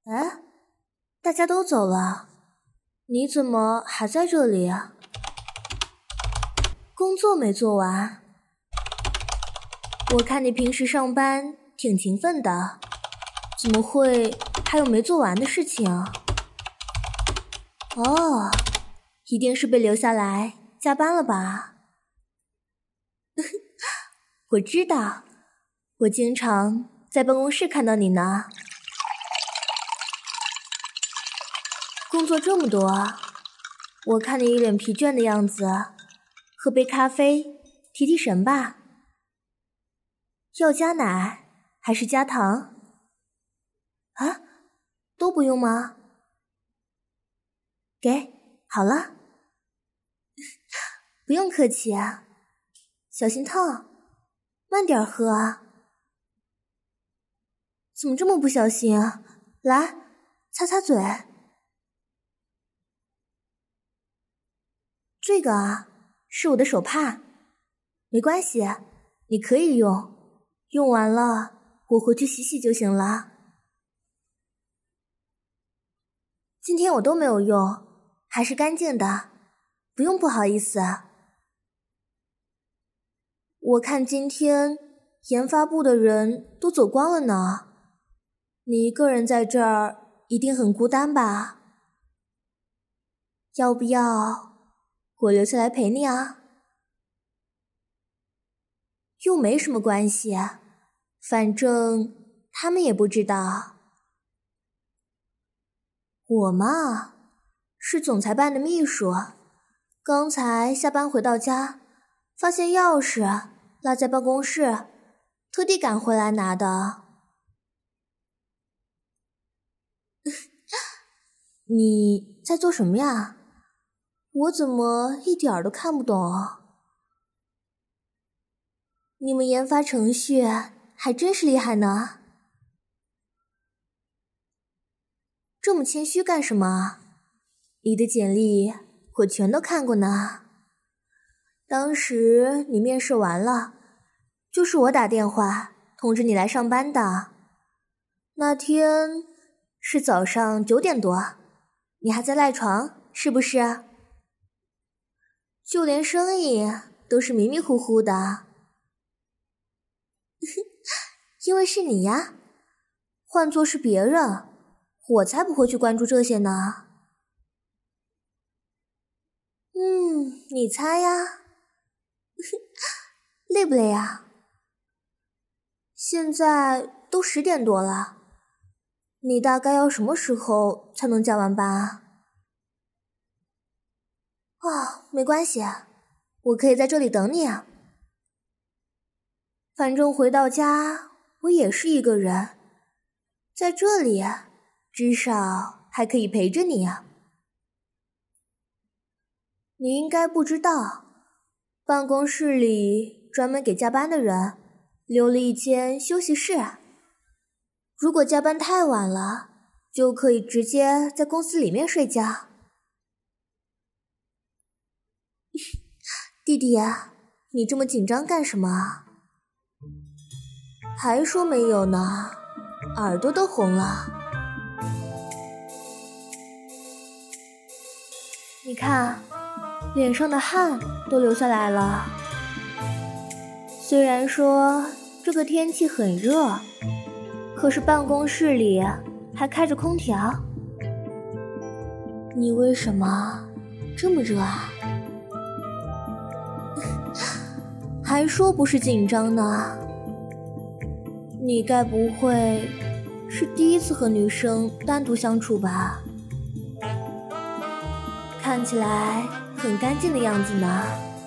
哎，大家都走了，你怎么还在这里啊？工作没做完？我看你平时上班挺勤奋的，怎么会还有没做完的事情啊？哦，一定是被留下来加班了吧？我知道，我经常在办公室看到你呢。工作这么多，我看你一脸疲倦的样子，喝杯咖啡提提神吧。要加奶还是加糖？啊，都不用吗？给，好了。不用客气啊，小心烫，慢点喝啊。怎么这么不小心啊？来，擦擦嘴。这个啊，是我的手帕，没关系，你可以用，用完了我回去洗洗就行了。今天我都没有用，还是干净的，不用不好意思。我看今天研发部的人都走光了呢，你一个人在这儿一定很孤单吧？要不要我留下来陪你啊？又没什么关系，反正他们也不知道。我嘛，是总裁办的秘书，刚才下班回到家，发现钥匙落在办公室，特地赶回来拿的。你在做什么呀？我怎么一点儿都看不懂？你们研发程序还真是厉害呢。这么谦虚干什么？你的简历我全都看过呢。当时你面试完了，就是我打电话通知你来上班的。那天是早上9点多，你还在赖床，是不是？就连声音都是迷迷糊糊的。因为是你呀，换作是别人，我才不会去关注这些呢。你猜呀？累不累啊？现在都10点多了，你大概要什么时候才能加完班啊？没关系，我可以在这里等你啊。反正回到家我也是一个人，在这里至少还可以陪着你啊。你应该不知道，办公室里专门给加班的人留了一间休息室，如果加班太晚了，就可以直接在公司里面睡觉。弟弟啊，你这么紧张干什么？还说没有呢，耳朵都红了。你看，脸上的汗都流下来了。虽然说这个天气很热，可是办公室里还开着空调。你为什么这么热啊？还说不是紧张呢。你该不会是第一次和女生单独相处吧？看起来很干净的样子呢。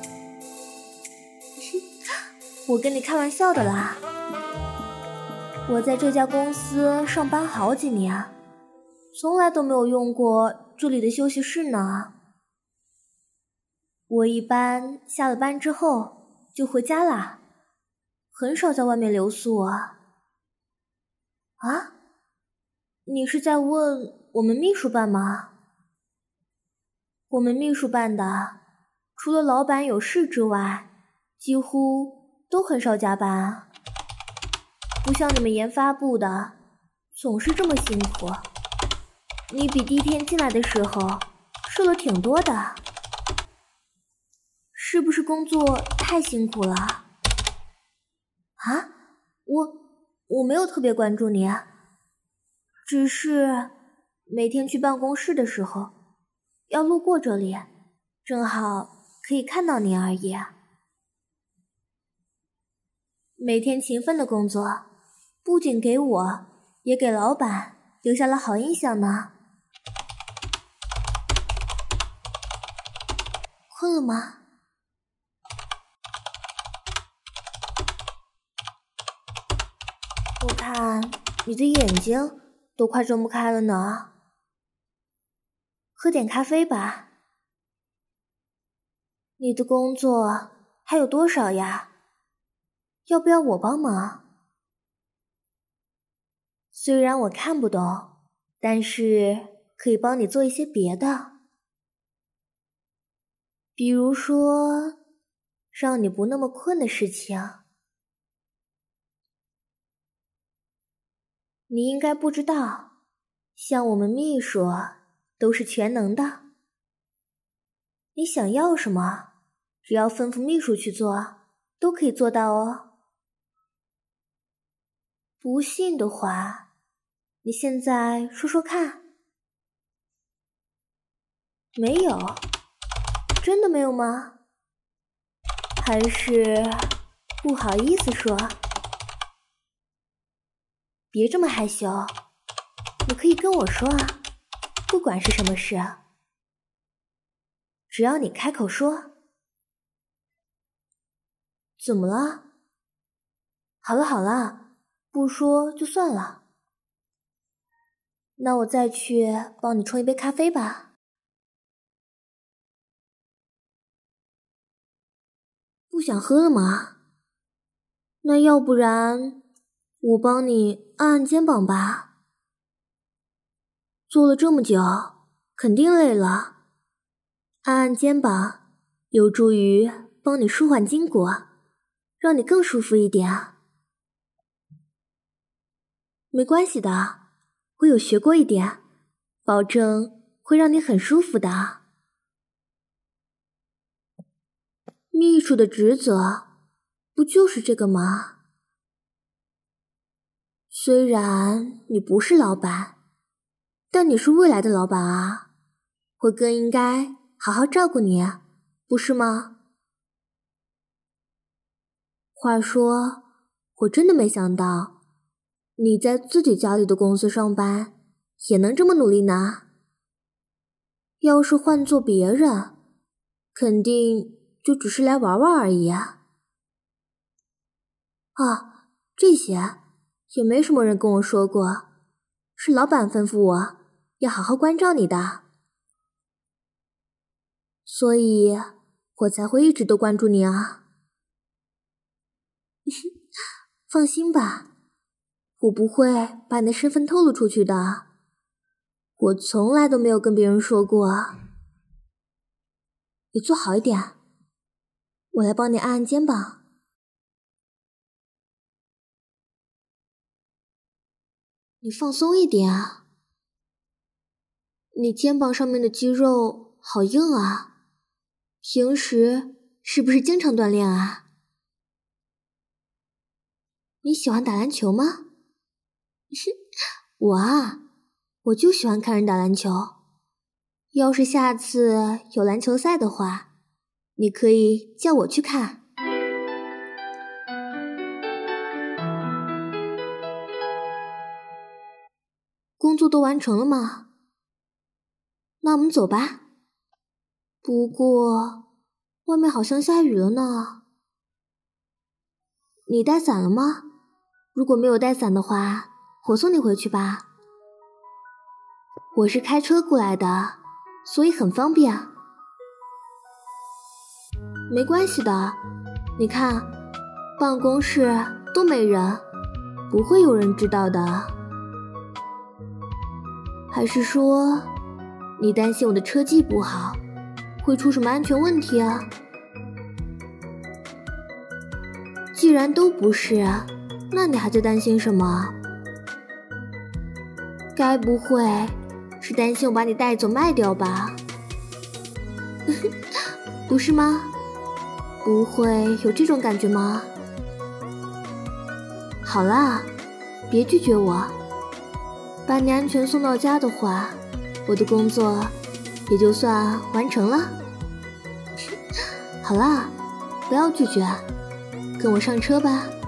我跟你开玩笑的啦。我在这家公司上班好几年，从来都没有用过这里的休息室呢。我一般下了班之后就回家啦，很少在外面留宿啊。啊？你是在问我们秘书办吗？我们秘书办的，除了老板有事之外，几乎都很少加班，不像你们研发部的，总是这么辛苦。 你比第一天进来的时候瘦了挺多的，是不是工作太辛苦了？啊，我没有特别关注你，只是每天去办公室的时候要路过这里，正好可以看到你而已。每天勤奋的工作，不仅给我，也给老板留下了好印象呢。困了吗？我看你的眼睛都快睁不开了呢。喝点咖啡吧。你的工作还有多少呀？要不要我帮忙？虽然我看不懂，但是可以帮你做一些别的。比如说，让你不那么困的事情。你应该不知道，像我们秘书都是全能的。你想要什么，只要吩咐秘书去做，都可以做到哦。不信的话，你现在说说看。没有？真的没有吗？还是不好意思说？别这么害羞，你可以跟我说啊，不管是什么事，只要你开口说。怎么了？好了好了，不说就算了。那我再去帮你冲一杯咖啡吧。不想喝了吗？那要不然我帮你按按肩膀吧。坐了这么久，肯定累了。按按肩膀，有助于帮你舒缓筋骨，让你更舒服一点。没关系的，我有学过一点，保证会让你很舒服的。秘书的职责不就是这个吗？虽然你不是老板，但你是未来的老板啊，会更应该好好照顾你，不是吗？话说，我真的没想到，你在自己家里的公司上班，也能这么努力呢。要是换做别人，肯定就只是来玩玩而已啊。这些也没什么人跟我说过，是老板吩咐我要好好关照你的，所以我才会一直都关注你啊。放心吧，我不会把你的身份透露出去的，我从来都没有跟别人说过。你坐好一点，我来帮你按按肩膀。你放松一点啊，你肩膀上面的肌肉好硬啊，平时是不是经常锻炼啊？你喜欢打篮球吗？我就喜欢看人打篮球。要是下次有篮球赛的话，你可以叫我去看。工作都完成了吗？那我们走吧。不过，外面好像下雨了呢。你带伞了吗？如果没有带伞的话，我送你回去吧。我是开车过来的，所以很方便。没关系的，你看，办公室都没人，不会有人知道的。还是说，你担心我的车技不好，会出什么安全问题啊？既然都不是，那你还在担心什么？该不会是担心我把你带走卖掉吧？不是吗？不会有这种感觉吗？好啦，别拒绝我。把你安全送到家的话，我的工作也就算完成了。好啦，不要拒绝，跟我上车吧。